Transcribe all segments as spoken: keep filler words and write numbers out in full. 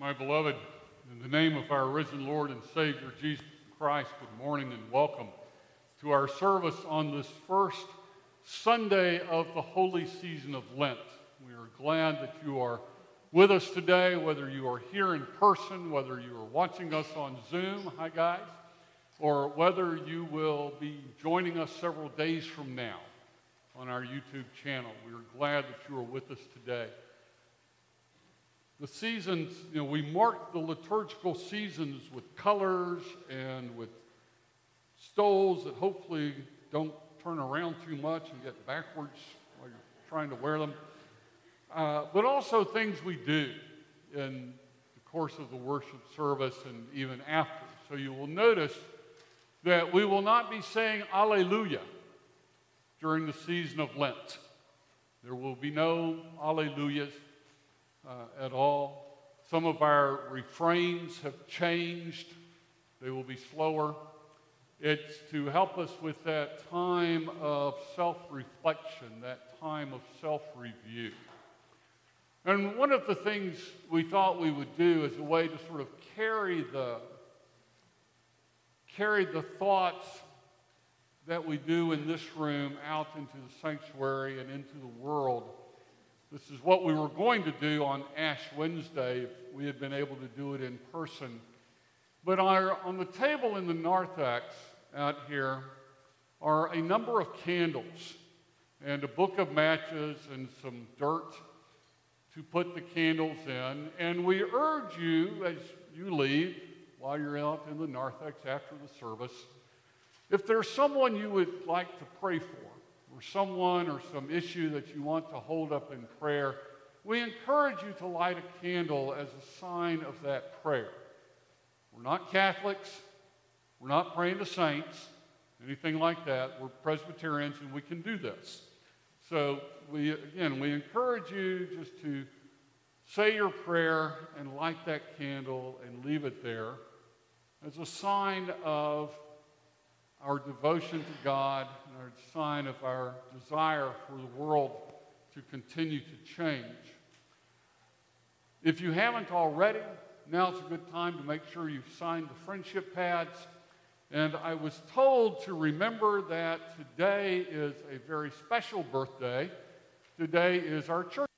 My beloved, in the name of our risen Lord and Savior, Jesus Christ, good morning and welcome to our service on this first Sunday of the holy season of Lent. We are glad that you are with us today, whether you are here in person, whether you are watching us on Zoom, hi guys, or whether you will be joining us several days from now on our YouTube channel. We are glad that you are with us today. The seasons, you know, we mark the liturgical seasons with colors and with stoles that hopefully don't turn around too much and get backwards while you're trying to wear them. Uh, but also things we do in the course of the worship service and even after. So you will notice that we will not be saying Alleluia during the season of Lent. There will be no Alleluias uh, at all. Some of our refrains have changed. They will be slower. It's to help us with that time of self-reflection, that time of self-review. And one of the things we thought we would do as a way to sort of carry the, carry the thoughts that we do in this room out into the sanctuary and into the world. This is what we were going to do on Ash Wednesday if we had been able to do it in person. But our, on the table in the narthex out here are a number of candles and a book of matches and some dirt to put the candles in. And we urge you, as you leave, while you're out in the narthex after the service, if there's someone you would like to pray for, or someone or some issue that you want to hold up in prayer, we encourage you to light a candle as a sign of that prayer. We're not Catholics. We're not praying to saints, anything like that. We're Presbyterians, and we can do this. So, we again, we encourage you just to say your prayer and light that candle and leave it there as a sign of our devotion to God and our sign of our desire for the world to continue to change. If you haven't already, now's a good time to make sure you've signed the friendship pads. And I was told to remember that today is a very special birthday. Today is our church.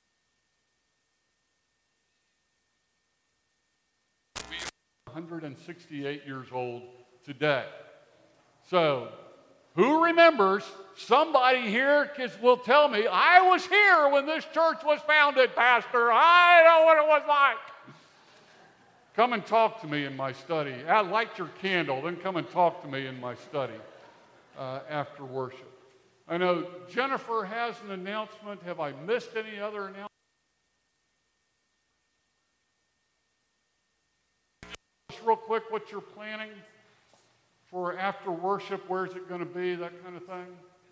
We are one hundred sixty-eight years old today. So, who remembers? Somebody here will tell me, I was here when this church was founded, Pastor. I know what it was like. Come and talk to me in my study. I light your candle, then come and talk to me in my study uh, after worship. I know Jennifer has an announcement. Have I missed any other announcements? Just real quick, what you're planning for after worship, where's it going to be, that kind of thing?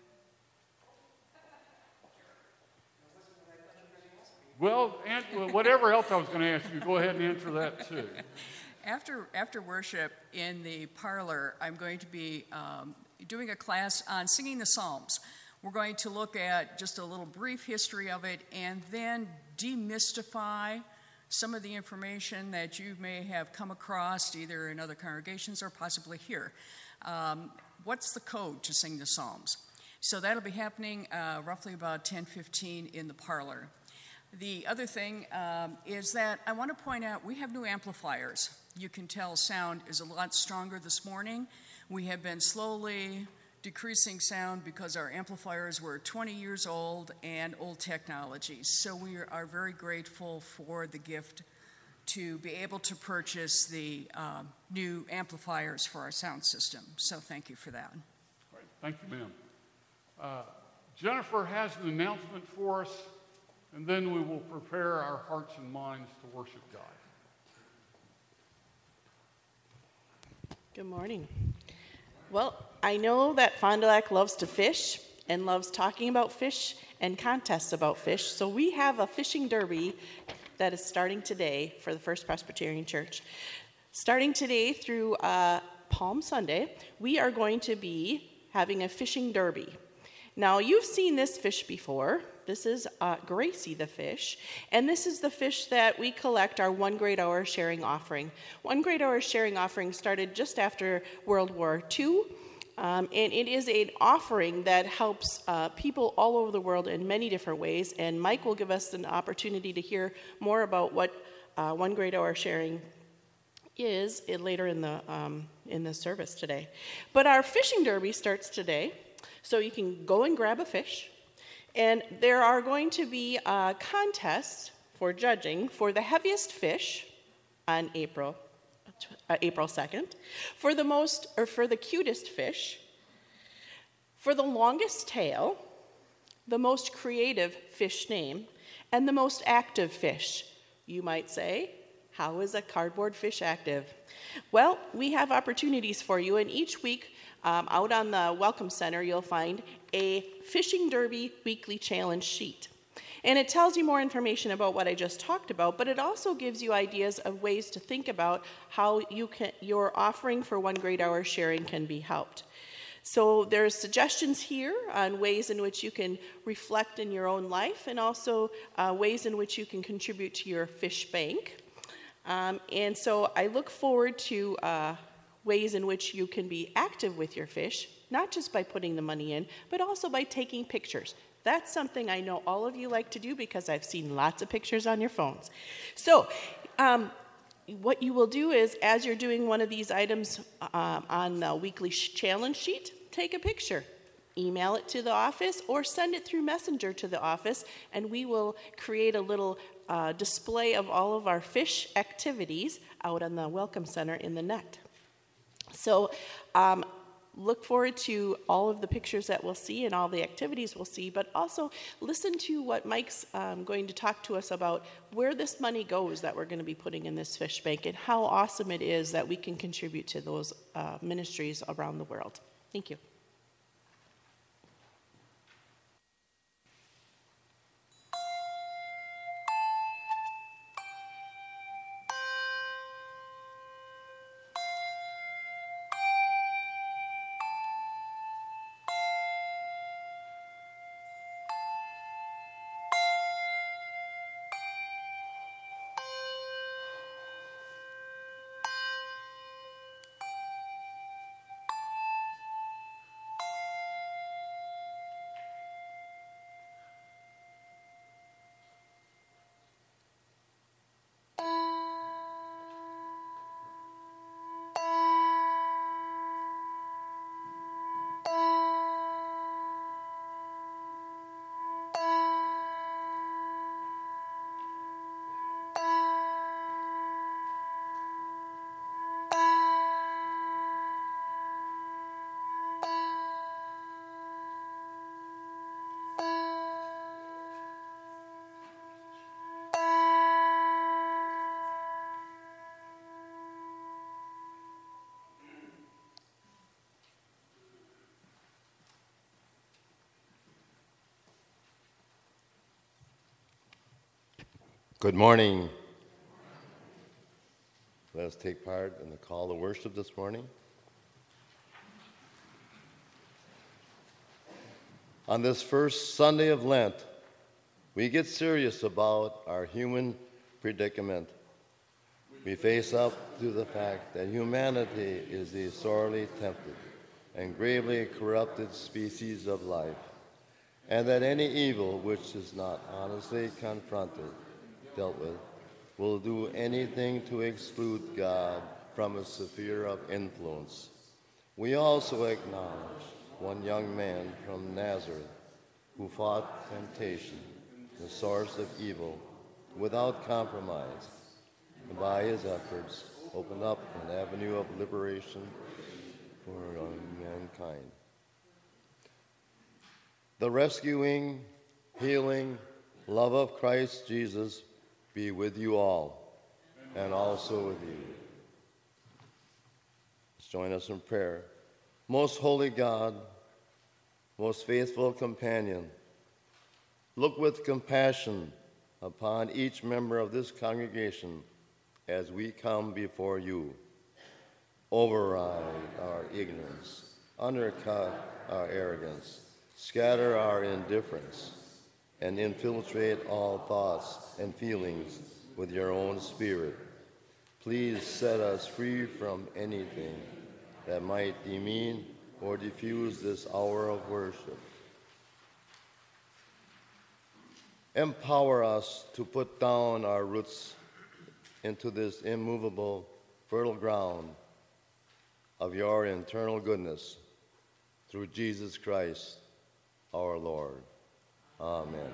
Well, and whatever else I was going to ask you, go ahead and answer that too. After, after worship in the parlor, I'm going to be um, doing a class on singing the Psalms. We're going to look at just a little brief history of it and then demystify some of the information that you may have come across either in other congregations or possibly here. Um, what's the code to sing the Psalms? So that'll be happening uh, roughly about ten fifteen in the parlor. The other thing um, is that I want to point out we have new amplifiers. You can tell sound is a lot stronger this morning. We have been slowly decreasing sound because our amplifiers were twenty years old and old technology. So we are very grateful for the gift to be able to purchase the uh, new amplifiers for our sound system. So thank you for that. Great. Thank you, ma'am. Uh, Jennifer has an announcement for us, and then we will prepare our hearts and minds to worship God. Good morning. Well, I know that Fond du Lac loves to fish and loves talking about fish and contests about fish. So we have a fishing derby that is starting today for the First Presbyterian Church. Starting today through uh, Palm Sunday, we are going to be having a fishing derby. Now, you've seen this fish before. This is uh, Gracie the fish, and this is the fish that we collect our one great hour sharing offering. One great hour sharing offering started just after World War Two, um, and it is an offering that helps uh, people all over the world in many different ways, and Mike will give us an opportunity to hear more about what uh, one great hour sharing is later in the, um, in the service today. But our fishing derby starts today. So you can go and grab a fish, and there are going to be a contest for judging for the heaviest fish on April uh, April second, for the most or for the cutest fish, for the longest tail, the most creative fish name, and the most active fish. You might say, how is a cardboard fish active? Well, we have opportunities for you, and each week Um, out on the Welcome Center, you'll find a Fishing Derby Weekly Challenge sheet. And it tells you more information about what I just talked about, but it also gives you ideas of ways to think about how you can, your offering for one great hour sharing can be helped. So there's suggestions here on ways in which you can reflect in your own life, and also uh, ways in which you can contribute to your fish bank. Um, and so I look forward to uh, ways in which you can be active with your fish, not just by putting the money in, but also by taking pictures. That's something I know all of you like to do because I've seen lots of pictures on your phones. So um, what you will do is, as you're doing one of these items um, on the weekly sh- challenge sheet, take a picture. Email it to the office or send it through Messenger to the office, and we will create a little uh, display of all of our fish activities out on the Welcome Center in the net. So um, look forward to all of the pictures that we'll see and all the activities we'll see, but also listen to what Mike's um, going to talk to us about, where this money goes that we're going to be putting in this fish bank, and how awesome it is that we can contribute to those uh, ministries around the world. Thank you. Good morning. Let us take part in the call to worship this morning. On this first Sunday of Lent, we get serious about our human predicament. We face up to the fact that humanity is a sorely tempted and gravely corrupted species of life, and that any evil which is not honestly confronted, dealt with, will do anything to exclude God from a sphere of influence. We also acknowledge one young man from Nazareth who fought temptation, the source of evil, without compromise, and by his efforts opened up an avenue of liberation for mankind. The rescuing, healing love of Christ Jesus be with you all, and also with you. Let's join us in prayer. Most holy God, most faithful companion, look with compassion upon each member of this congregation as we come before you. Override our ignorance, undercut our arrogance, Scatter our indifference and infiltrate all thoughts and feelings with your own Spirit. Please set us free from anything that might demean or diffuse this hour of worship. Empower us to put down our roots into this immovable, fertile ground of your eternal goodness through Jesus Christ, our Lord. Amen.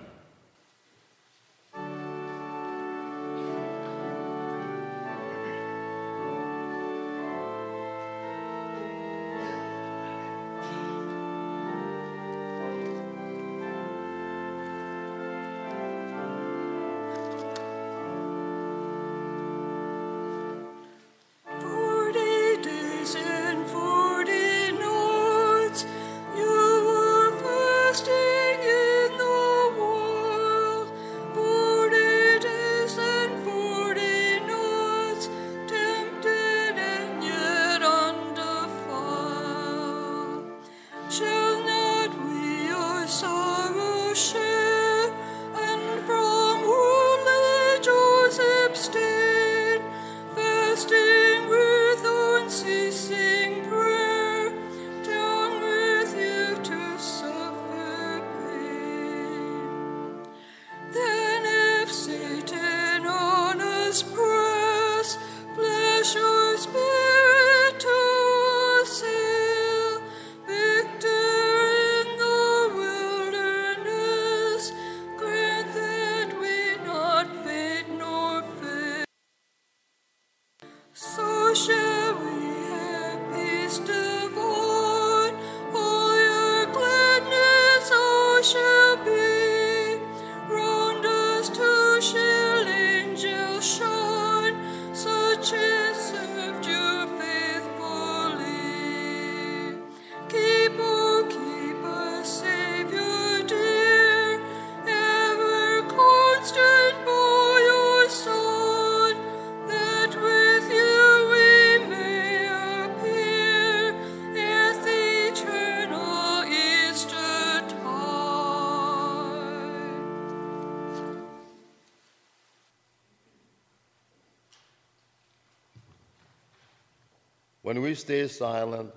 When we stay silent,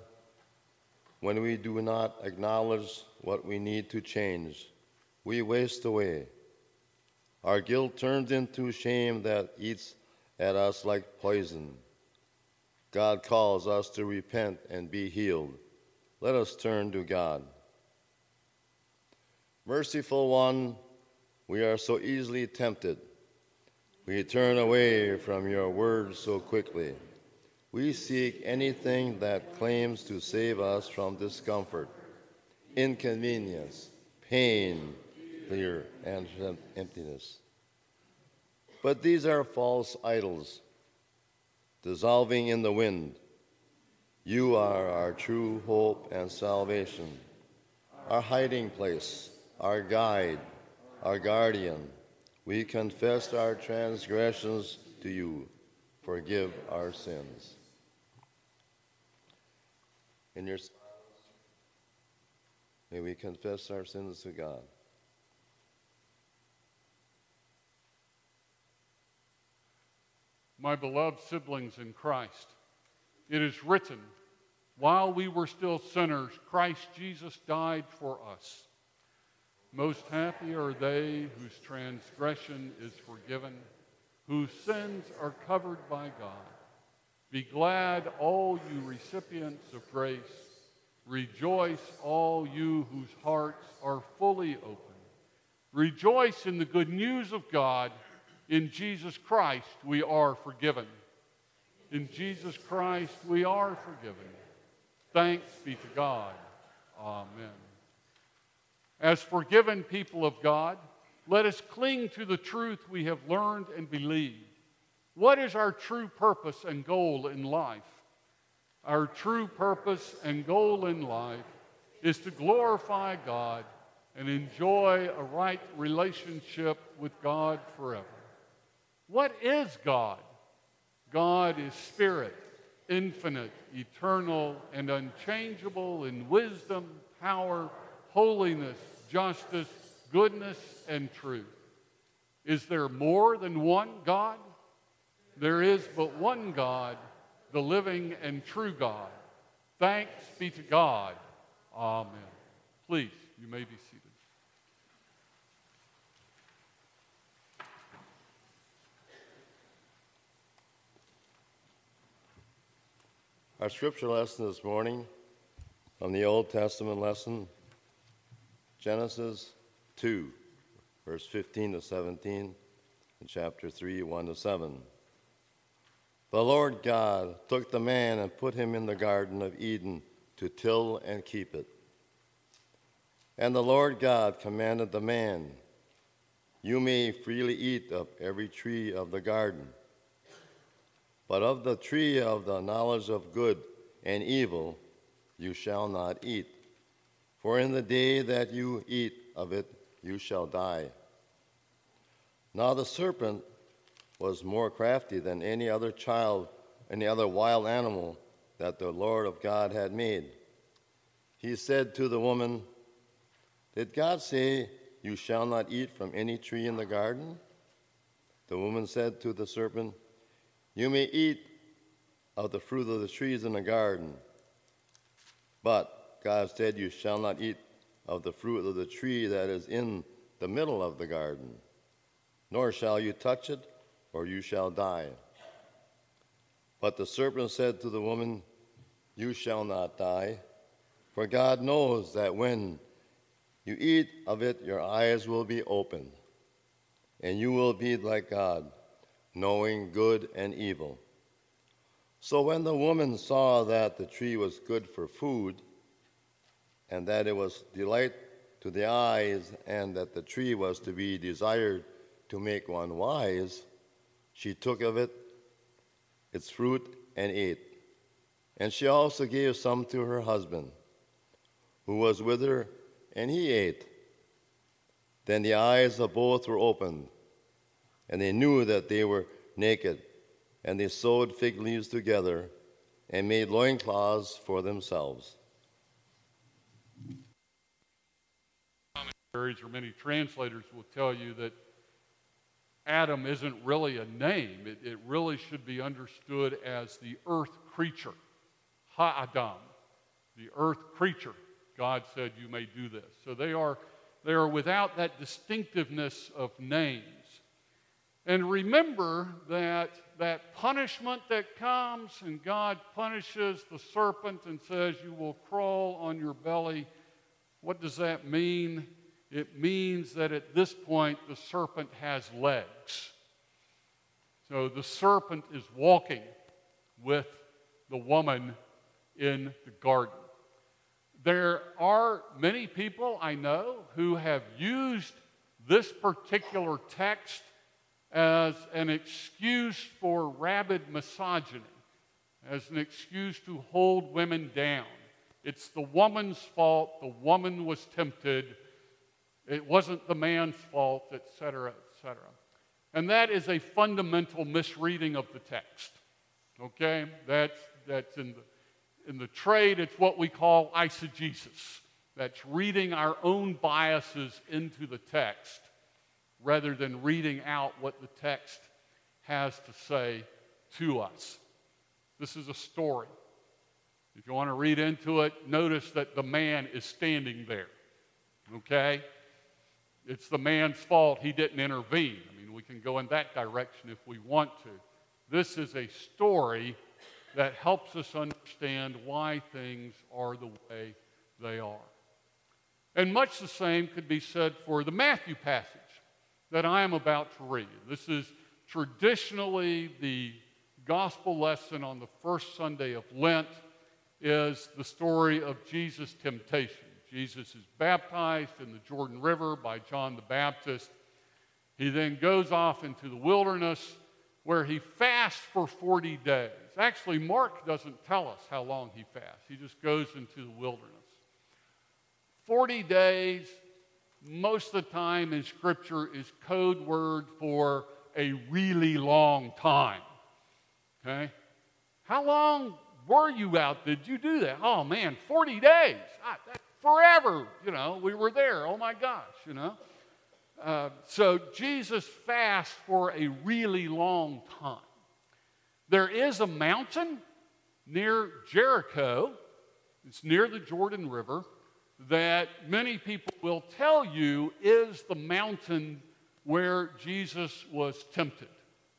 when we do not acknowledge what we need to change, we waste away. Our guilt turns into shame that eats at us like poison. God calls us to repent and be healed. Let us turn to God. Merciful One, we are so easily tempted. We turn away from your word so quickly. We seek anything that claims to save us from discomfort, inconvenience, pain, fear, and emptiness. But these are false idols, dissolving in the wind. You are our true hope and salvation, our hiding place, our guide, our guardian. We confess our transgressions to you. Forgive our sins. In your silence, may we confess our sins to God. My beloved siblings in Christ, it is written, while we were still sinners, Christ Jesus died for us. Most happy are they whose transgression is forgiven, whose sins are covered by God. Be glad, all you recipients of grace. Rejoice, all you whose hearts are fully open. Rejoice in the good news of God. In Jesus Christ we are forgiven. In Jesus Christ we are forgiven. Thanks be to God. Amen. As forgiven people of God, let us cling to the truth we have learned and believed. What is our true purpose and goal in life? Our true purpose and goal in life is to glorify God and enjoy a right relationship with God forever. What is God? God is spirit, infinite, eternal, and unchangeable in wisdom, power, holiness, justice, goodness, and truth. Is there more than one God? There is but one God, the living and true God. Thanks be to God. Amen. Please, you may be seated. Our scripture lesson this morning from the Old Testament lesson, Genesis two, verse fifteen to seventeen, and chapter three, one to seven. The Lord God took the man and put him in the Garden of Eden to till and keep it. And the Lord God commanded the man, "You may freely eat of every tree of the garden, but of the tree of the knowledge of good and evil you shall not eat. For in the day that you eat of it, you shall die." Now the serpent was more crafty than any other child, any other wild animal that the Lord of God had made. He said to the woman, "Did God say, 'You shall not eat from any tree in the garden'?" The woman said to the serpent, "You may eat of the fruit of the trees in the garden, but God said, 'You shall not eat of the fruit of the tree that is in the middle of the garden, nor shall you touch it, or you shall die.' But the serpent said to the woman, 'You shall not die, for God knows that when you eat of it, your eyes will be opened, and you will be like God, knowing good and evil.' So when the woman saw that the tree was good for food, and that it was delight to the eyes, and that the tree was to be desired to make one wise, she took of it its fruit and ate. And she also gave some to her husband, who was with her, and he ate. Then the eyes of both were opened, and they knew that they were naked, and they sewed fig leaves together and made loincloths for themselves." Commentaries or many translators will tell you that Adam isn't really a name. It, it really should be understood as the earth creature, Ha-Adam, the earth creature. God said, "You may do this." So they are, they are without that distinctiveness of names. And remember that that punishment that comes, and God punishes the serpent and says, "You will crawl on your belly." What does that mean? It means that at this point the serpent has legs. So the serpent is walking with the woman in the garden. There are many people I know who have used this particular text as an excuse for rabid misogyny, as an excuse to hold women down. It's the woman's fault. The woman was tempted. It wasn't the man's fault, et cetera, et cetera. And that is a fundamental misreading of the text. Okay? That's, that's in, the, in the trade, it's what we call eisegesis. That's reading our own biases into the text rather than reading out what the text has to say to us. This is a story. If you want to read into it, notice that the man is standing there. Okay? It's the man's fault he didn't intervene. I mean, we can go in that direction if we want to. This is a story that helps us understand why things are the way they are. And much the same could be said for the Matthew passage that I am about to read. This is traditionally the gospel lesson on the first Sunday of Lent, is the story of Jesus' temptation. Jesus is baptized in the Jordan River by John the Baptist. He then goes off into the wilderness where he fasts for forty days. Actually, Mark doesn't tell us how long he fasts. He just goes into the wilderness. forty days, most of the time in Scripture, is code word for a really long time. Okay? How long were you out? Did you do that? Oh, man, forty days. Ah, that, forever. You know, we were there. Oh my gosh, you know. Uh, so Jesus fasts for a really long time. There is a mountain near Jericho, it's near the Jordan River, that many people will tell you is the mountain where Jesus was tempted.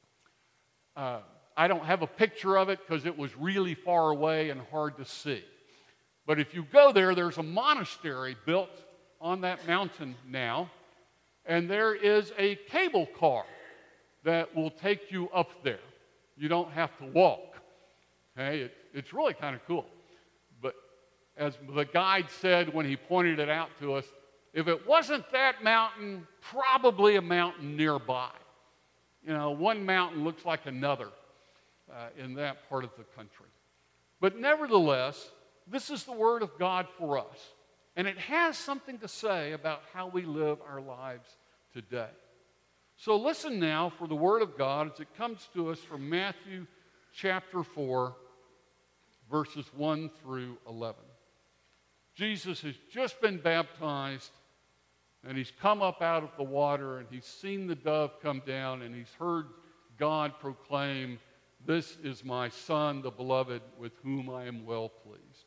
Uh, I don't have a picture of it because it was really far away and hard to see. But if you go there, there's a monastery built on that mountain now, and there is a cable car that will take you up there. You don't have to walk. Okay, it, it's really kind of cool. But as the guide said when he pointed it out to us, if it wasn't that mountain, probably a mountain nearby. You know, one mountain looks like another uh, in that part of the country. But nevertheless, this is the Word of God for us. And it has something to say about how we live our lives today. So listen now for the Word of God as it comes to us from Matthew chapter four, verses one through eleven. Jesus has just been baptized, and he's come up out of the water, and he's seen the dove come down, and he's heard God proclaim, "This is my Son, the beloved, with whom I am well pleased."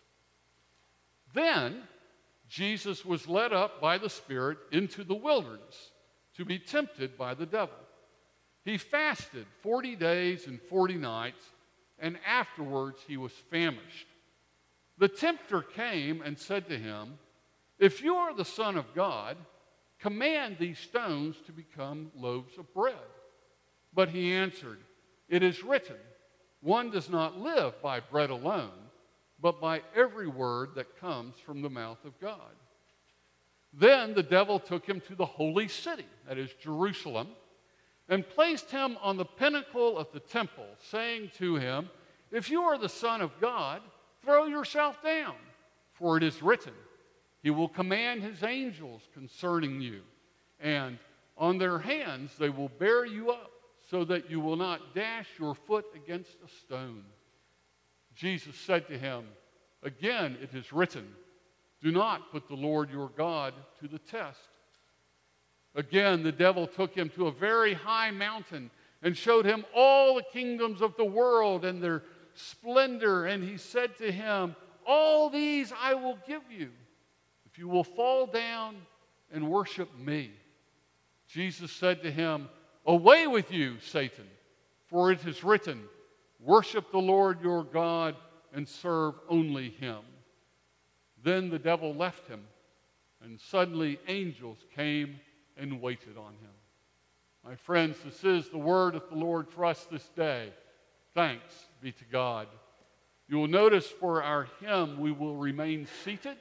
Then Jesus was led up by the Spirit into the wilderness to be tempted by the devil. He fasted forty days and forty nights, and afterwards he was famished. The tempter came and said to him, "If you are the Son of God, command these stones to become loaves of bread." But he answered, "It is written, one does not live by bread alone, but by every word that comes from the mouth of God." Then the devil took him to the holy city, that is Jerusalem, and placed him on the pinnacle of the temple, saying to him, "If you are the Son of God, throw yourself down, for it is written, He will command His angels concerning you, and on their hands they will bear you up, so that you will not dash your foot against a stone." Jesus said to him, "Again it is written, do not put the Lord your God to the test." Again, the devil took him to a very high mountain and showed him all the kingdoms of the world and their splendor. And he said to him, "All these I will give you if you will fall down and worship me." Jesus said to him, "Away with you, Satan, for it is written, worship the Lord your God and serve only Him." Then the devil left him, and suddenly angels came and waited on him. My friends, this is the word of the Lord for us this day. Thanks be to God. You will notice for our hymn, we will remain seated.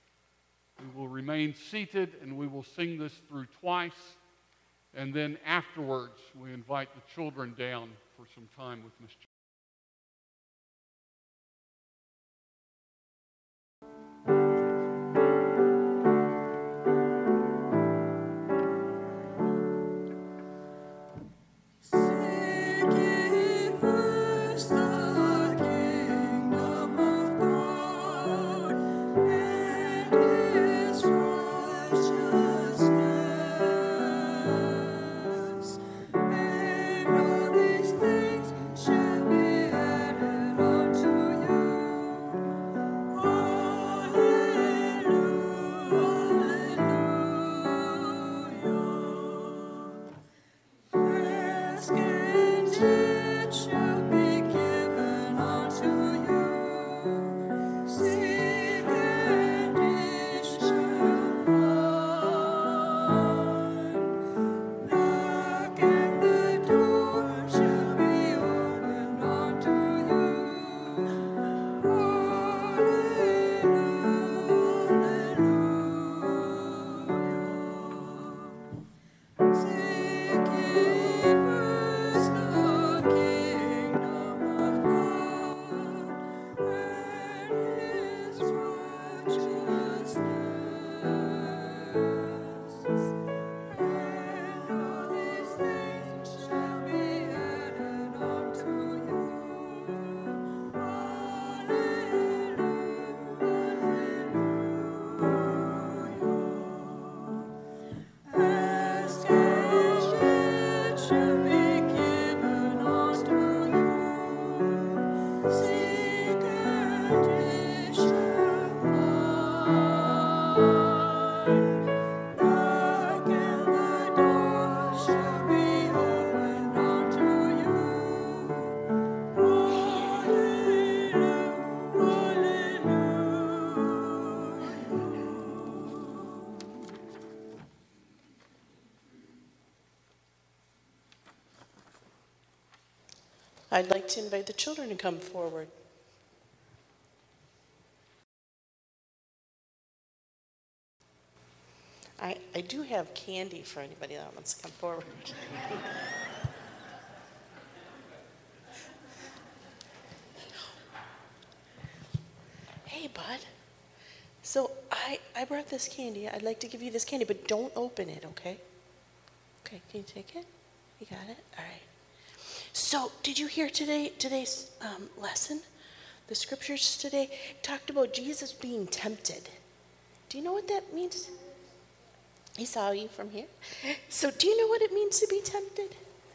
We will remain seated, and we will sing this through twice. And then afterwards, we invite the children down for some time with Miss Jo. These things shall I'd like to invite the children to come forward. I, I do have candy for anybody that wants to come forward. Hey, bud. So I, I brought this candy. I'd like to give you this candy, but don't open it, okay? Okay, can you take it? You got it? All right. So did you hear today today's um, lesson? The scriptures today talked about Jesus being tempted. Do you know what that means? He saw you from here. So do you know what it means to be tempted?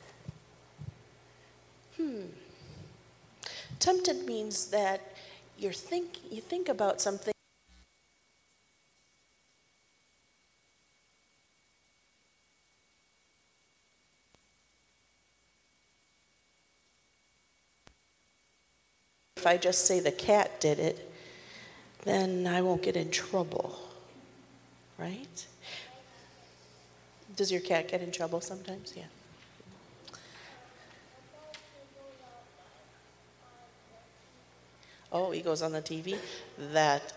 Hmm. Tempted means that you're think, you think about something. If I just say the cat did it, then I won't get in trouble, right? Does your cat get in trouble sometimes? Yeah. Oh, he goes on the T V? That.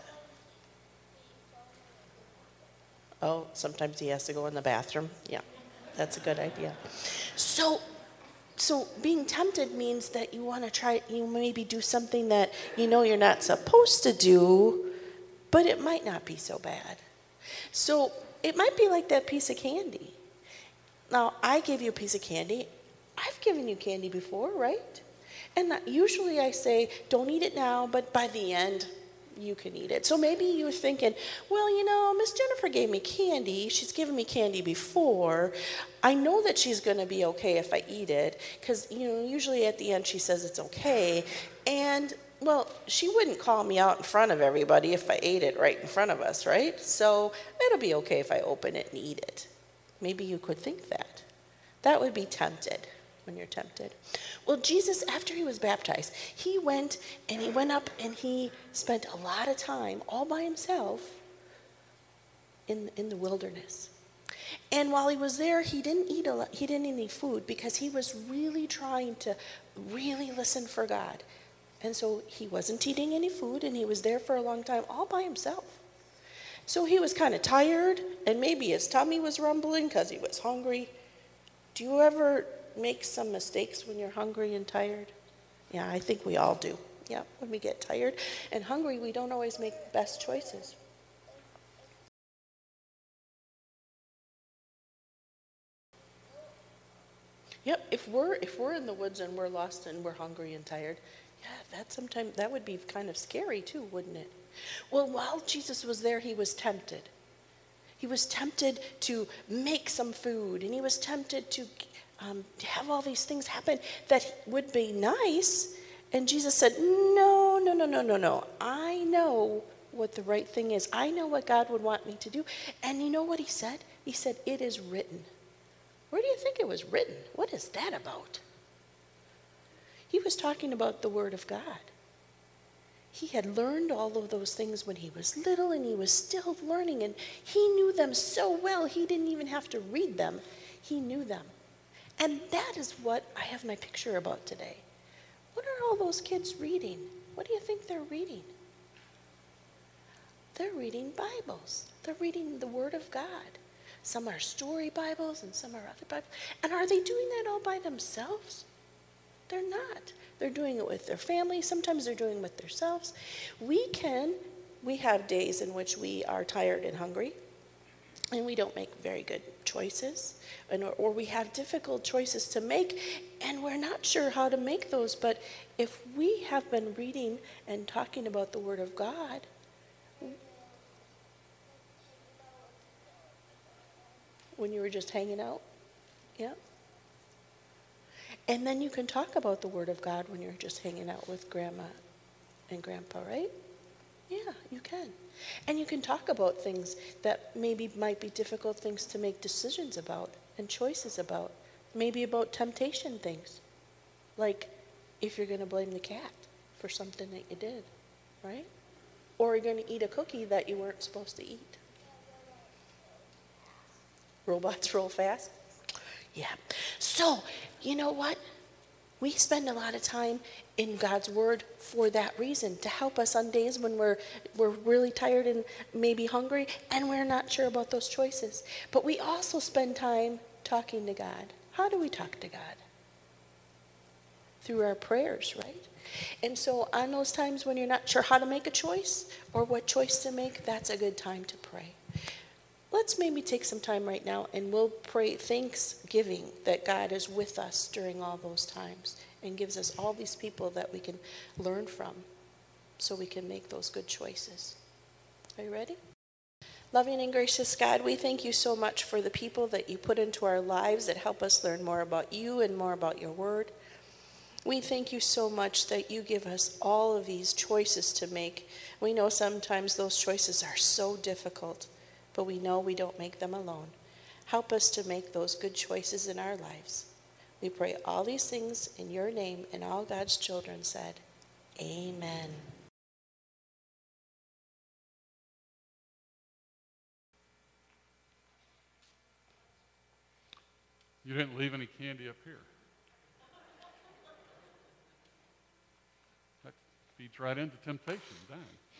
Oh, sometimes he has to go in the bathroom. Yeah, that's a good idea. So, so being tempted means that you want to try, you maybe do something that you know you're not supposed to do, but it might not be so bad. So it might be like that piece of candy. Now, I gave you a piece of candy. I've given you candy before, right? And usually I say, don't eat it now, but by the end, you can eat it. So maybe you're thinking, well, you know, Miss Jennifer gave me candy. She's given me candy before. I know that she's going to be okay if I eat it, because, you know, usually at the end she says it's okay. And, well, she wouldn't call me out in front of everybody if I ate it right in front of us, right? So it'll be okay if I open it and eat it. Maybe you could think that. That would be tempted. When you're tempted. Well, Jesus, after he was baptized, he went and he went up and he spent a lot of time all by himself in, in the wilderness. And while he was there, he didn't eat a lot, he didn't eat any food because he was really trying to really listen for God. And so he wasn't eating any food and he was there for a long time all by himself. So he was kind of tired and maybe his tummy was rumbling because he was hungry. Do you ever make some mistakes when you're hungry and tired? Yeah, I think we all do. Yeah, when we get tired and hungry, we don't always make the best choices. Yep, if we're if we're in the woods and we're lost and we're hungry and tired, yeah, that sometimes that would be kind of scary too, wouldn't it? Well, while Jesus was there, he was tempted. He was tempted to make some food, and he was tempted to Um, have all these things happen that would be nice. And Jesus said, no, no, no, no, no, no. I know what the right thing is. I know what God would want me to do. And you know what he said? He said, it is written. Where do you think it was written? What is that about? He was talking about the Word of God. He had learned all of those things when he was little, and he was still learning. And he knew them so well, he didn't even have to read them. He knew them. And that is what I have my picture about today. What are all those kids reading? What do you think they're reading? They're reading Bibles. They're reading the Word of God. Some are story Bibles and some are other Bibles. And are they doing that all by themselves? They're not. They're doing it with their family. Sometimes they're doing it with themselves. We can, we have days in which we are tired and hungry. And we don't make very good choices, and, or, or we have difficult choices to make, and we're not sure how to make those. But if we have been reading and talking about the Word of God, when you were just hanging out, yeah. And then you can talk about the Word of God when you're just hanging out with Grandma and Grandpa, right? Yeah, you can. And you can talk about things that maybe might be difficult things to make decisions about and choices about. Maybe about temptation things. Like if you're going to blame the cat for something that you did, right? Or you're going to eat a cookie that you weren't supposed to eat. Robots roll fast? Yeah. So, you know what? We spend a lot of time in God's Word for that reason, to help us on days when we're we're really tired and maybe hungry and we're not sure about those choices. But we also spend time talking to God. How do we talk to God? Through our prayers, right? And so on those times when you're not sure how to make a choice or what choice to make, that's a good time to pray. Let's maybe take some time right now and we'll pray thanksgiving that God is with us during all those times and gives us all these people that we can learn from so we can make those good choices. Are you ready? Loving and gracious God, we thank you so much for the people that you put into our lives that help us learn more about you and more about your word. We thank you so much that you give us all of these choices to make. We know sometimes those choices are so difficult, but we know we don't make them alone. Help us to make those good choices in our lives. We pray all these things in your name, and all God's children said, amen. You didn't leave any candy up here. That feeds right into temptation, dang.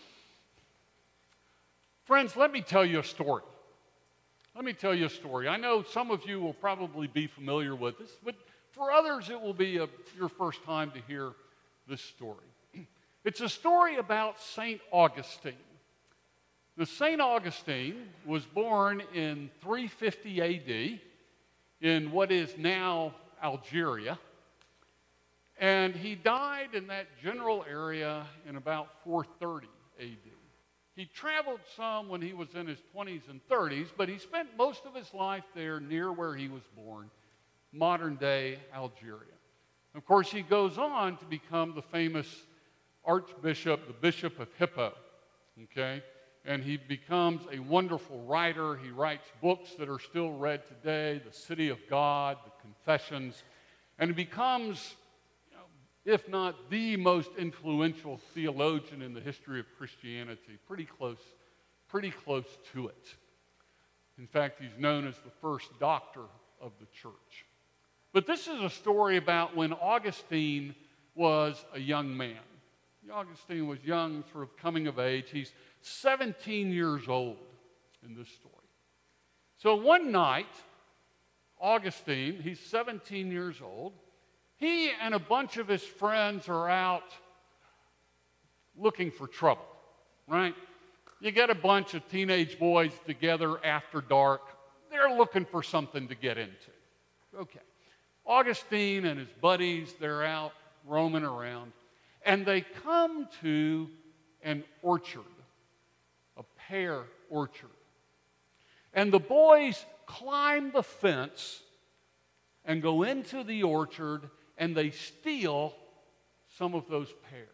Friends, let me tell you a story. Let me tell you a story. I know some of you will probably be familiar with this, but for others it will be a, your first time to hear this story. It's a story about Saint Augustine. The Saint Augustine was born in three fifty A D in what is now Algeria, and he died in that general area in about four thirty A D. He traveled some when he was in his twenties and thirties, but he spent most of his life there near where he was born, modern-day Algeria. Of course, he goes on to become the famous Archbishop, the Bishop of Hippo, okay? And he becomes a wonderful writer. He writes books that are still read today, The City of God, The Confessions, and he becomes, if not the most influential theologian in the history of Christianity, pretty close, pretty close to it. In fact, he's known as the first doctor of the church. But this is a story about when Augustine was a young man. Augustine was young, sort of coming of age. He's seventeen years old in this story. So one night, Augustine, he's seventeen years old, he and a bunch of his friends are out looking for trouble, right? You get a bunch of teenage boys together after dark. They're looking for something to get into. Okay. Augustine and his buddies, they're out roaming around, and they come to an orchard, a pear orchard. And the boys climb the fence and go into the orchard, and they steal some of those pears.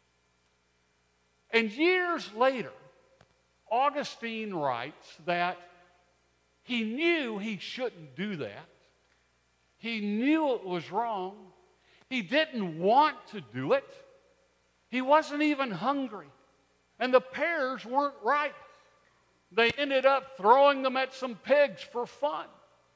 And years later, Augustine writes that he knew he shouldn't do that. He knew it was wrong. He didn't want to do it. He wasn't even hungry. And the pears weren't ripe. They ended up throwing them at some pigs for fun.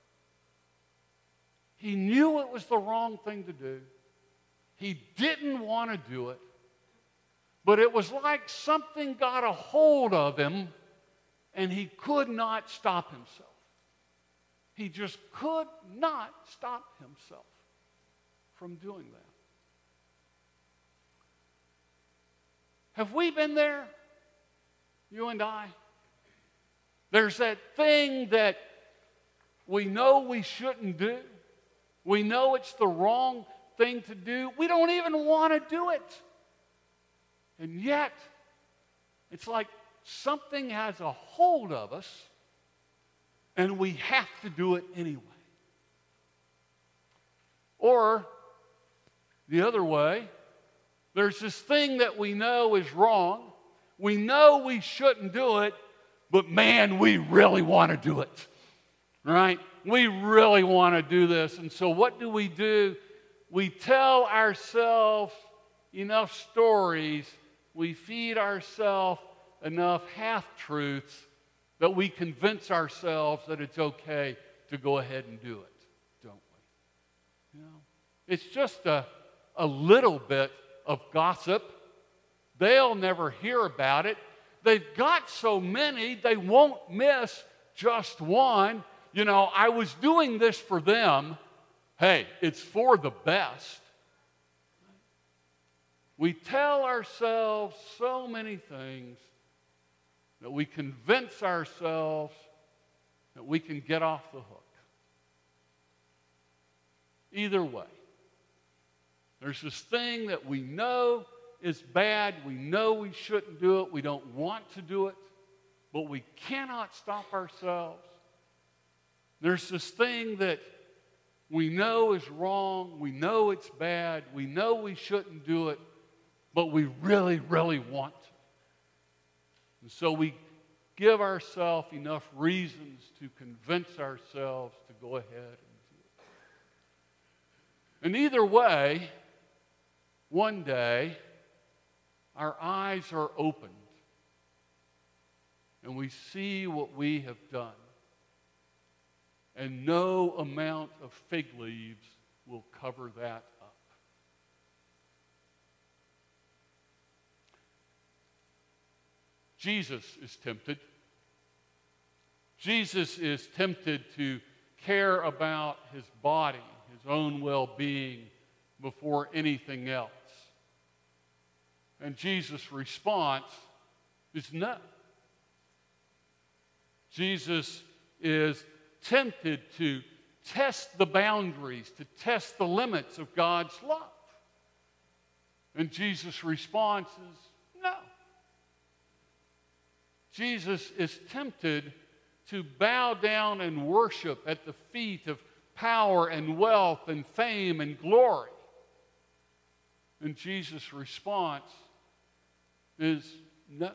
He knew it was the wrong thing to do. He didn't want to do it. But it was like something got a hold of him and he could not stop himself. He just could not stop himself from doing that. Have we been there? You and I? There's that thing that we know we shouldn't do. We know it's the wrong thing to do. We don't even want to do it. And yet, it's like something has a hold of us, and we have to do it anyway. Or, the other way, there's this thing that we know is wrong. We know we shouldn't do it, but man, we really want to do it. Right? We really want to do this. And so what do we do? We tell ourselves enough stories. We feed ourselves enough half-truths that we convince ourselves that it's okay to go ahead and do it, don't we? You know, it's just a a little bit of gossip. They'll never hear about it. They've got so many, they won't miss just one. You know, I was doing this for them. Hey, it's for the best. We tell ourselves so many things that we convince ourselves that we can get off the hook. Either way, there's this thing that we know is bad. We know we shouldn't do it. We don't want to do it, but we cannot stop ourselves. There's this thing that we know is wrong. We know it's bad. We know we shouldn't do it, but we really, really want to. And so we give ourselves enough reasons to convince ourselves to go ahead and do it. And either way, one day, our eyes are opened and we see what we have done. And no amount of fig leaves will cover that up. Jesus is tempted. Jesus is tempted to care about his body, his own well-being, before anything else. And Jesus' response is no. Jesus is tempted to test the boundaries, to test the limits of God's love. And Jesus' response is no. Jesus is tempted to bow down and worship at the feet of power and wealth and fame and glory. And Jesus' response is no.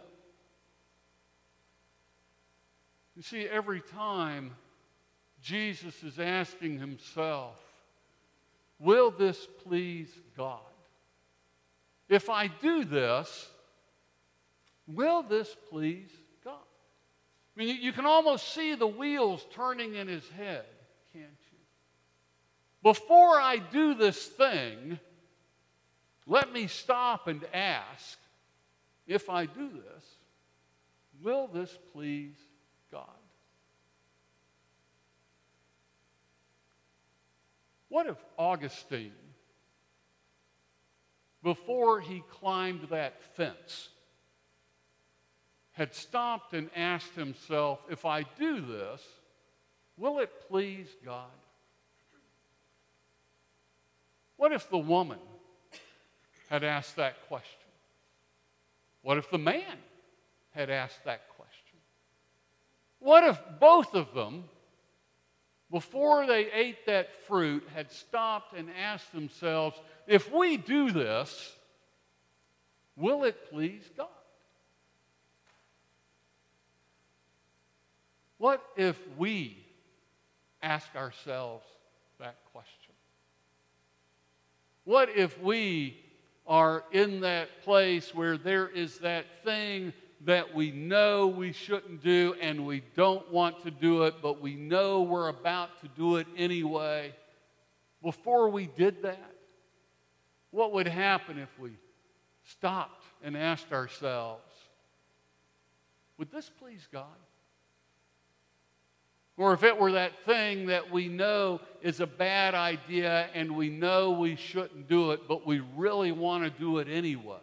You see, every time Jesus is asking himself, will this please God? If I do this, will this please God? I mean, you, you can almost see the wheels turning in his head, can't you? Before I do this thing, let me stop and ask, if I do this, will this please God? What if Augustine, before he climbed that fence, had stopped and asked himself, if I do this, will it please God? What if the woman had asked that question? What if the man had asked that question? What if both of them, before they ate that fruit, had stopped and asked themselves, if we do this, will it please God? What if we ask ourselves that question? What if we are in that place where there is that thing that we know we shouldn't do and we don't want to do it, but we know we're about to do it anyway? Before we did that, what would happen if we stopped and asked ourselves, would this please God? Or if it were that thing that we know is a bad idea and we know we shouldn't do it, but we really want to do it anyway.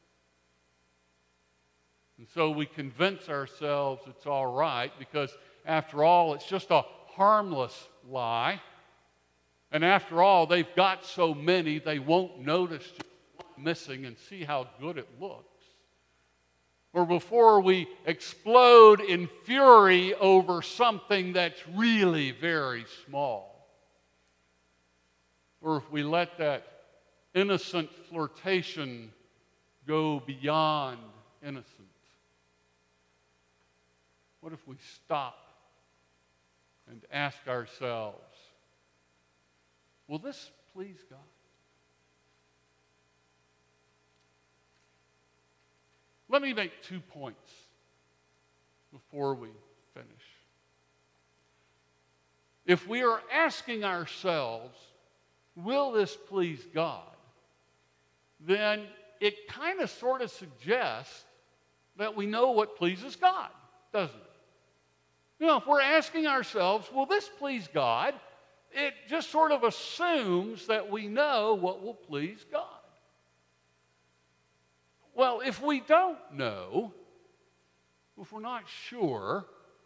And so we convince ourselves it's all right because, after all, it's just a harmless lie. And after all, they've got so many, they won't notice just one missing and see how good it looks. Or before we explode in fury over something that's really very small. Or if we let that innocent flirtation go beyond innocence. What if we stop and ask ourselves, will this please God? Let me make two points before we finish. If we are asking ourselves, will this please God? then it kind of sort of suggests that we know what pleases God, doesn't it? You know, if we're asking ourselves, will this please God? It just sort of assumes that we know what will please God. Well, if we don't know, if we're not sure,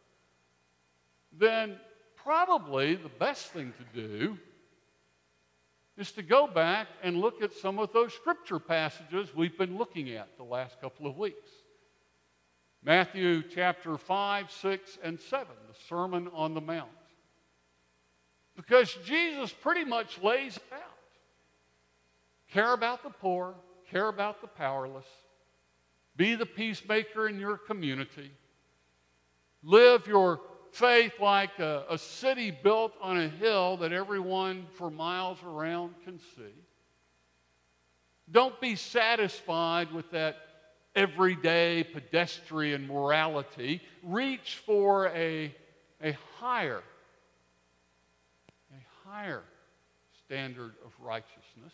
then probably the best thing to do is to go back and look at some of those scripture passages we've been looking at the last couple of weeks. Matthew chapter five, six, and seven, the Sermon on the Mount. Because Jesus pretty much lays it out. Care about the poor, care about the powerless, be the peacemaker in your community, live your faith like a, a city built on a hill that everyone for miles around can see. Don't be satisfied with that everyday pedestrian morality. Reach for a, a higher, a higher standard of righteousness.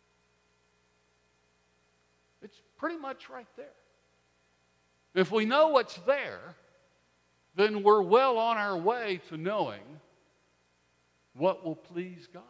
It's pretty much right there. If we know what's there, then we're well on our way to knowing what will please God.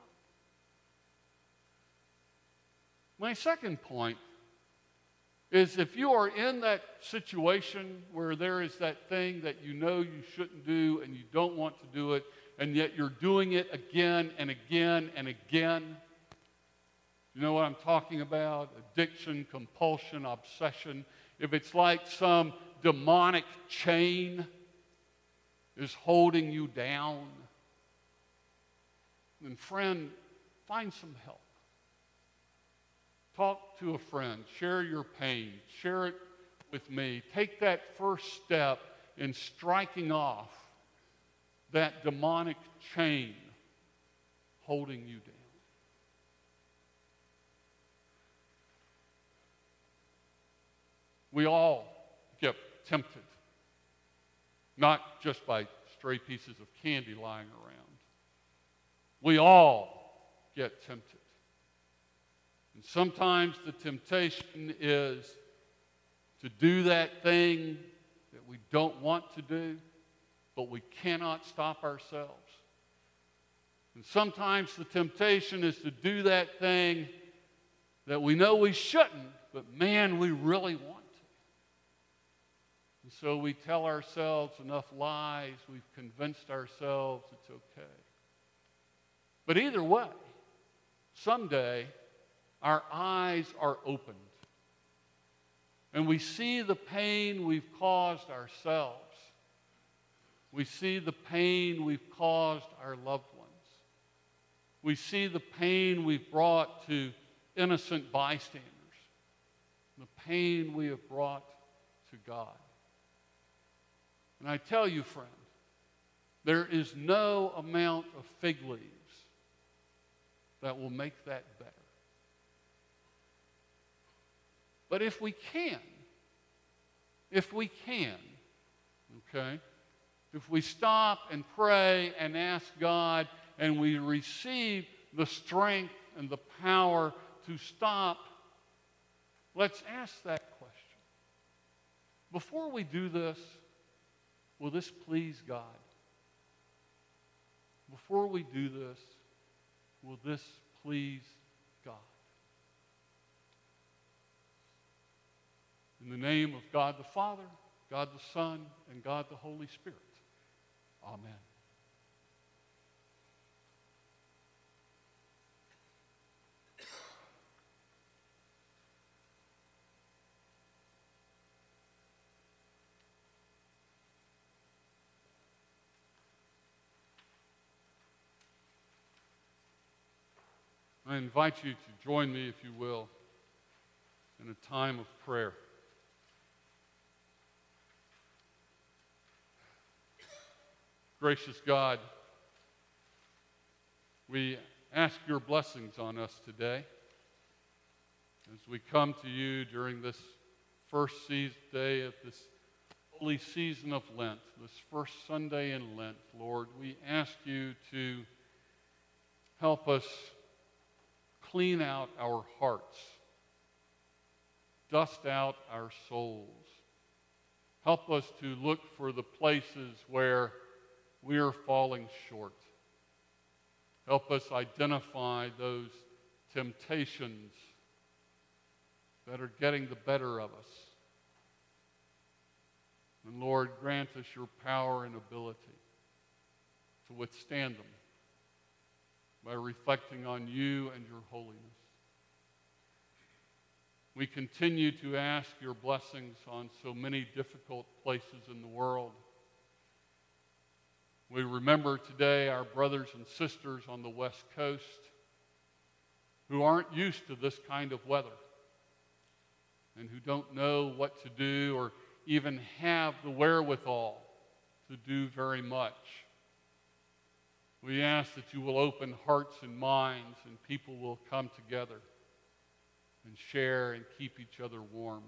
My second point is if you are in that situation where there is that thing that you know you shouldn't do and you don't want to do it, and yet you're doing it again and again and again. You know what I'm talking about? Addiction, compulsion, obsession. If it's like some demonic chain is holding you down, then friend, find some help. Talk to a friend. Share your pain. Share it with me. Take that first step in striking off that demonic chain holding you down. We all get tempted, not just by stray pieces of candy lying around. We all get tempted. And sometimes the temptation is to do that thing that we don't want to do, but we cannot stop ourselves. And sometimes the temptation is to do that thing that we know we shouldn't, but man, we really want to. And so we tell ourselves enough lies, we've convinced ourselves it's okay. But either way, someday our eyes are opened and we see the pain we've caused ourselves. We see the pain we've caused our loved ones. We see the pain we've brought to innocent bystanders. The pain we have brought to God. And I tell you, friend, there is no amount of fig leaves that will make that better. But if we can, if we can, okay, if we stop and pray and ask God and we receive the strength and the power to stop, let's ask that question. Before we do this, will this please God? Before we do this, will this please God? In the name of God the Father, God the Son, and God the Holy Spirit. Amen. I invite you to join me, if you will, in a time of prayer. Gracious God, we ask your blessings on us today as we come to you during this first day of this holy season of Lent, this first Sunday in Lent. Lord, we ask you to help us clean out our hearts dust out our souls. Help us to look for the places where we are falling short. Help us identify those temptations that are getting the better of us. And Lord, grant us your power and ability to withstand them by reflecting on you and your holiness. We continue to ask your blessings on so many difficult places in the world. We remember today our brothers and sisters on the West Coast who aren't used to this kind of weather and who don't know what to do or even have the wherewithal to do very much. We ask that you will open hearts and minds and people will come together and share and keep each other warm.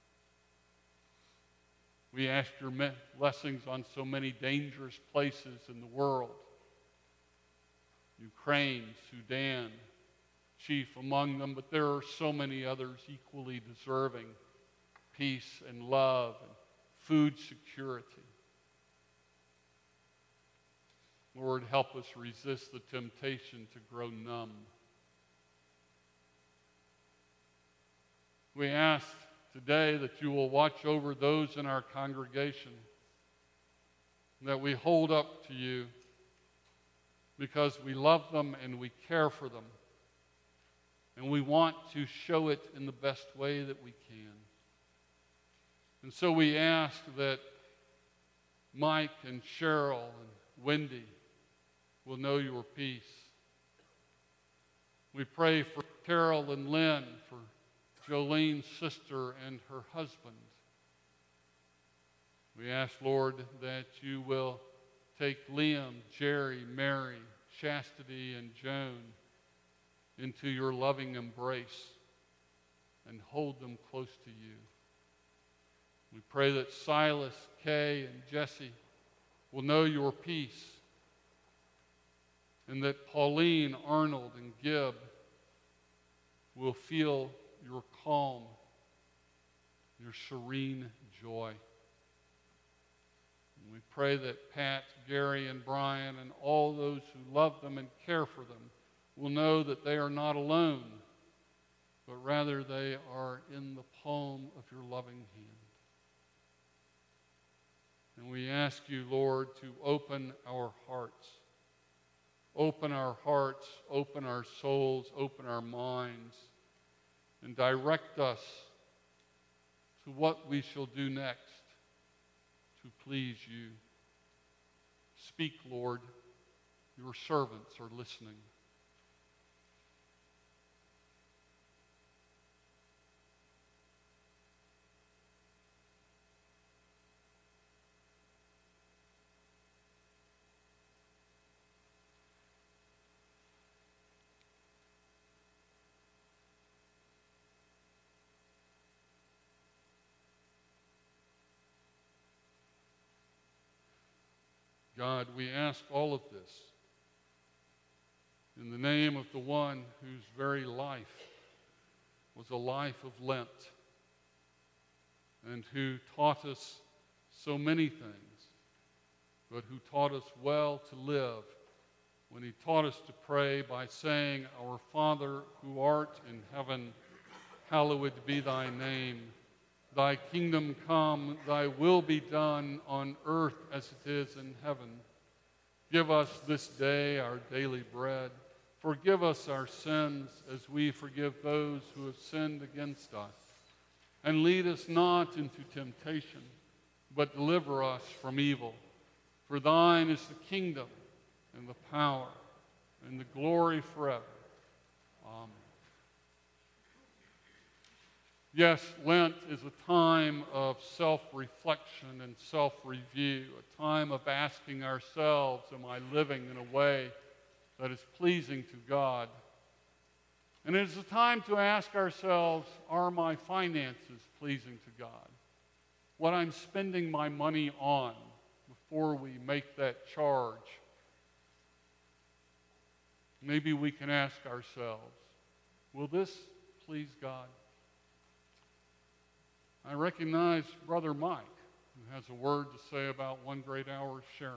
We ask your blessings on so many dangerous places in the world. Ukraine, Sudan, chief among them, but there are so many others equally deserving peace and love and food security. Lord, help us resist the temptation to grow numb. We ask today that you will watch over those in our congregation that we hold up to you because we love them and we care for them. And we want to show it in the best way that we can. And so we ask that Mike and Cheryl and Wendy will know your peace. We pray for Carol and Lynn, for Jolene's sister and her husband. We ask, Lord, that you will take Liam, Jerry, Mary, Chastity, and Joan into your loving embrace and hold them close to you. We pray that Silas, Kay, and Jesse will know your peace, and that Pauline, Arnold, and Gibb will feel your calm, your serene joy. And we pray that Pat, Gary, and Brian, and all those who love them and care for them will know that they are not alone, but rather they are in the palm of your loving hand. And we ask you, Lord, to open our hearts. Open our hearts, open our souls, open our minds, and direct us to what we shall do next to please you. Speak, Lord. Your servants are listening. God, we ask all of this in the name of the one whose very life was a life of Lent and who taught us so many things, but who taught us well to live when he taught us to pray by saying, Our Father who art in heaven, hallowed be thy name. Thy kingdom come, thy will be done on earth as it is in heaven. Give us this day our daily bread. Forgive us our sins as we forgive those who have sinned against us. And lead us not into temptation, but deliver us from evil. For thine is the kingdom and the power and the glory forever. Amen. Yes, Lent is a time of self-reflection and self-review, a time of asking ourselves, am I living in a way that is pleasing to God? And it is a time to ask ourselves, are my finances pleasing to God? What I'm spending my money on before we make that charge. Maybe we can ask ourselves, will this please God? I recognize Brother Mike, who has a word to say about One Great Hour of Sharing.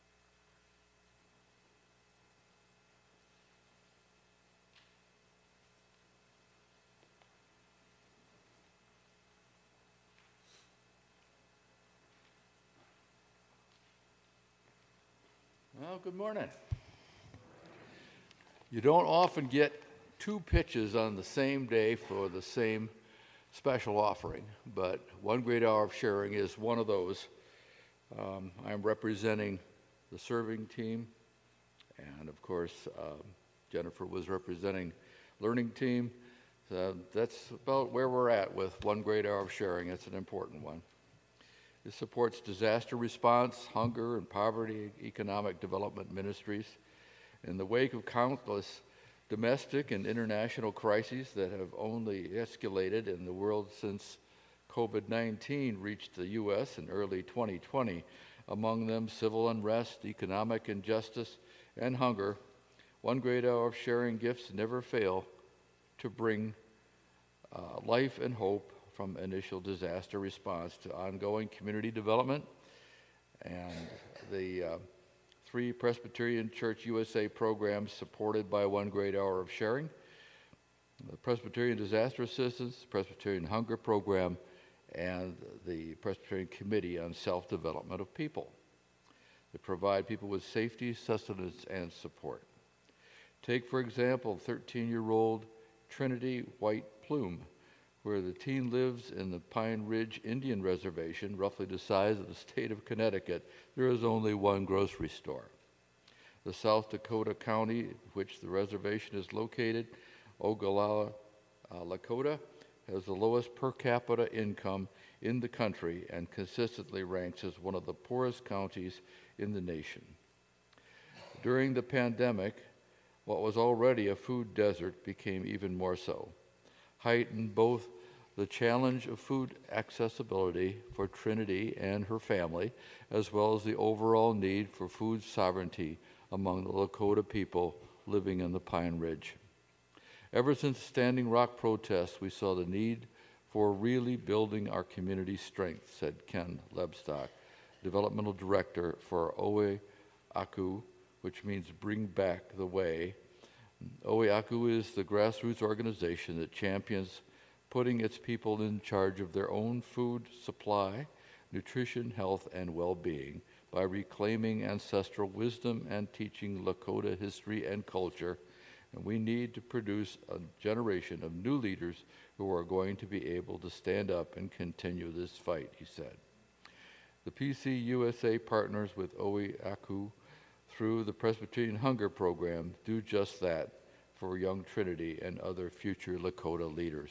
Well, good morning. You don't often get two pitches on the same day for the same special offering, but One Great Hour of Sharing is one of those. Um, I'm representing the serving team, and of course, um, Jennifer was representing learning team. So that's about where we're at with One Great Hour of Sharing. It's an important one. It supports disaster response, hunger and poverty, economic development ministries. In the wake of countless domestic and international crises that have only escalated in the world since COVID nineteen reached the U S in early twenty twenty, among them civil unrest, economic injustice, and hunger, One Great Hour of Sharing gifts never fail to bring uh, life and hope from initial disaster response to ongoing community development. And the uh, three Presbyterian Church U S A programs supported by One Great Hour of Sharing: the Presbyterian Disaster Assistance, Presbyterian Hunger Program, and the Presbyterian Committee on Self-Development of People. They provide people with safety, sustenance, and support. Take, for example, thirteen-year-old Trinity White Plume, where the teen lives in the Pine Ridge Indian Reservation, roughly the size of the state of Connecticut. There is only one grocery store. The South Dakota county in which the reservation is located, Ogallala, uh, Lakota, has the lowest per capita income in the country and consistently ranks as one of the poorest counties in the nation. During the pandemic, what was already a food desert became even more so, heightened both the challenge of food accessibility for Trinity and her family, as well as the overall need for food sovereignty among the Lakota people living in the Pine Ridge. Ever since Standing Rock protests, we saw the need for really building our community strength, said Ken Lebstock, Developmental Director for Owe Aku, which means bring back the way. Owe Aku is the grassroots organization that champions putting its people in charge of their own food supply, nutrition, health, and well-being by reclaiming ancestral wisdom and teaching Lakota history and culture. And we need to produce a generation of new leaders who are going to be able to stand up and continue this fight, he said. The P C U S A partners with Owe Aku through the Presbyterian Hunger Program do just that for Young Trinity and other future Lakota leaders.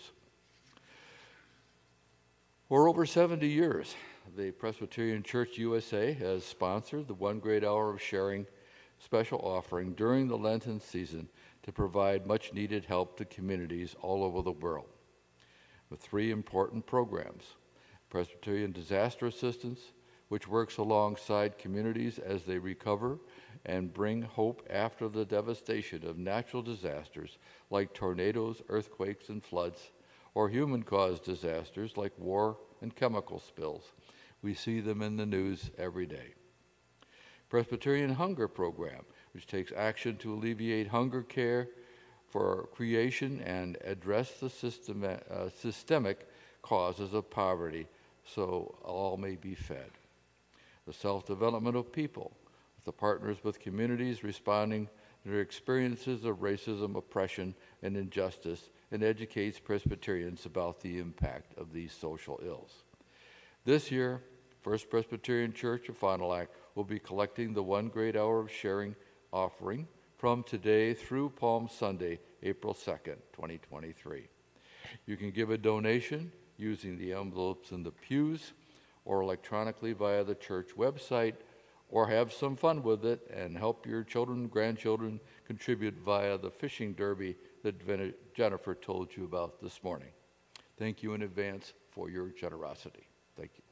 For over seventy years, the Presbyterian Church U S A has sponsored the One Great Hour of Sharing special offering during the Lenten season to provide much-needed help to communities all over the world, with three important programs: Presbyterian Disaster Assistance, which works alongside communities as they recover and bring hope after the devastation of natural disasters like tornadoes, earthquakes, and floods, or human-caused disasters like war and chemical spills. We see them in the news every day. Presbyterian Hunger Program, which takes action to alleviate hunger care for creation and address the system, uh, systemic causes of poverty so all may be fed. The Self-Development of People, the partners with communities responding to their experiences of racism, oppression, and injustice, and educates Presbyterians about the impact of these social ills. This year, First Presbyterian Church of Fond du Lac will be collecting the One Great Hour of Sharing offering from today through Palm Sunday, April second, twenty twenty-three. You can give a donation using the envelopes in the pews or electronically via the church website, or have some fun with it and help your children and grandchildren contribute via the fishing derby that Jennifer told you about this morning. Thank you in advance for your generosity. Thank you.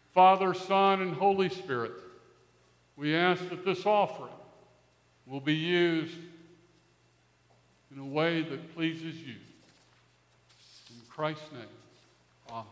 Father, Son, and Holy Spirit, we ask that this offering will be used in a way that pleases you. In Christ's name, amen.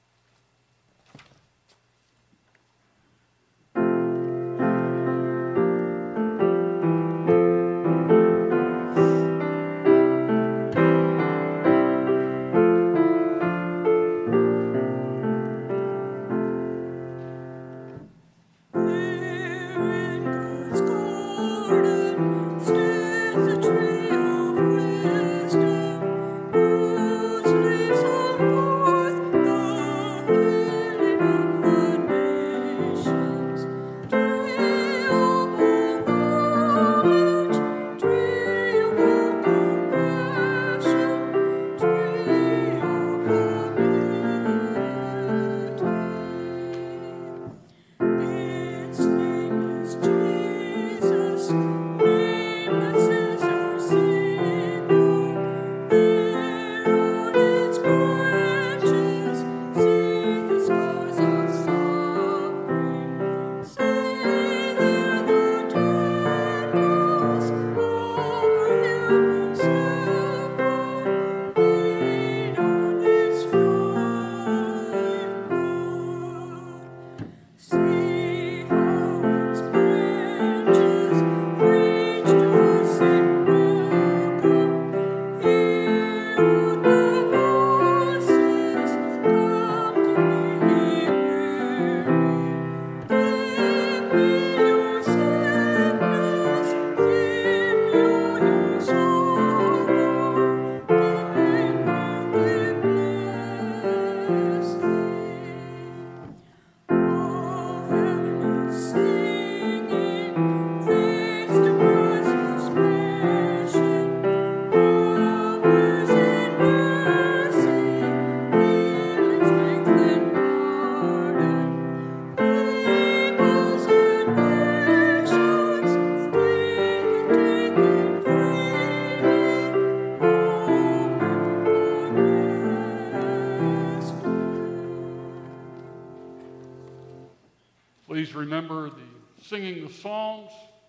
Please remember the singing the psalms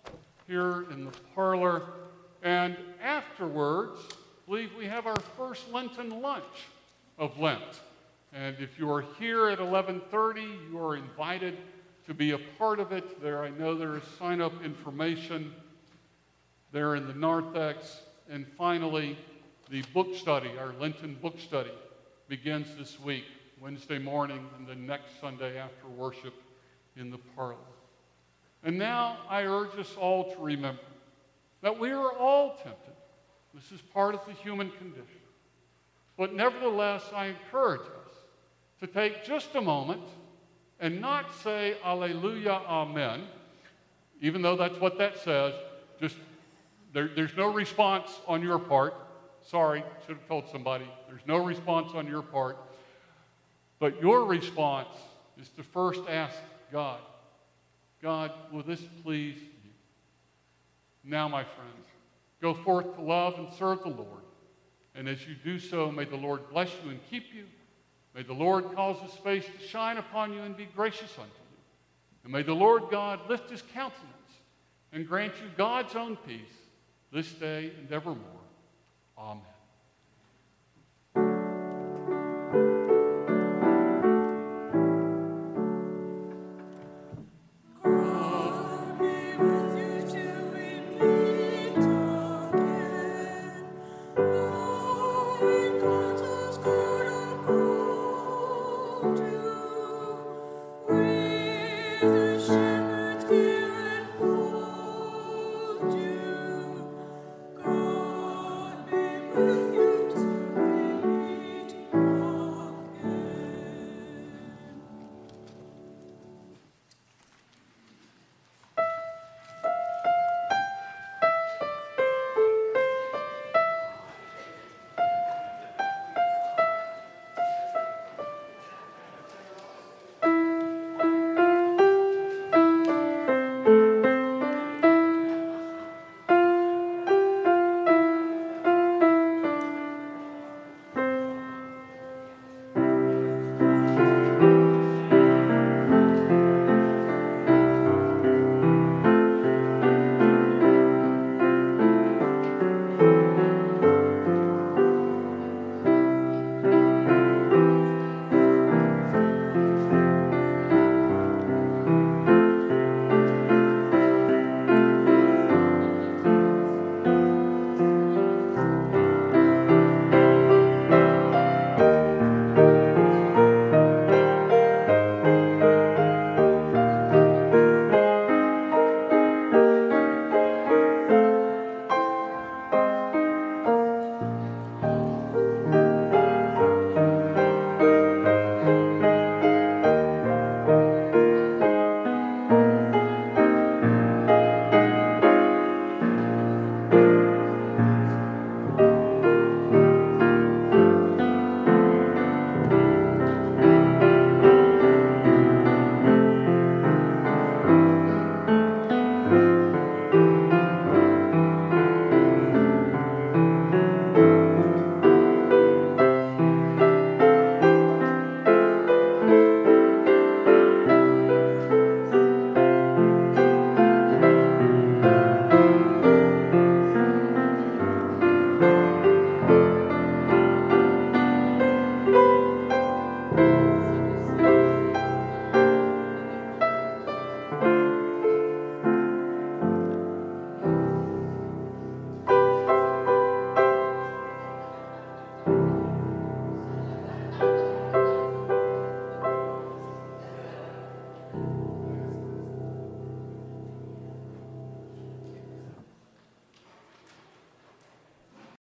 here in the parlor. And afterwards, I believe we have our first Lenten lunch of Lent. And if you are here at eleven thirty, you are invited to be a part of it. There, I know there is sign-up information there in the narthex. And finally, the book study, our Lenten book study, begins this week, Wednesday morning, and then next Sunday after worship in the parlor. And now I urge us all to remember that we are all tempted. This is part of the human condition. But nevertheless, I encourage us to take just a moment and not say Alleluia, Amen, even though that's what that says. Just there, there's no response on your part. Sorry, should have told somebody. There's no response on your part. But your response is to first ask God, God, will this please you? Now, my friends, go forth to love and serve the Lord. And as you do so, may the Lord bless you and keep you. May the Lord cause his face to shine upon you and be gracious unto you. And may the Lord God lift his countenance and grant you God's own peace this day and evermore. Amen. With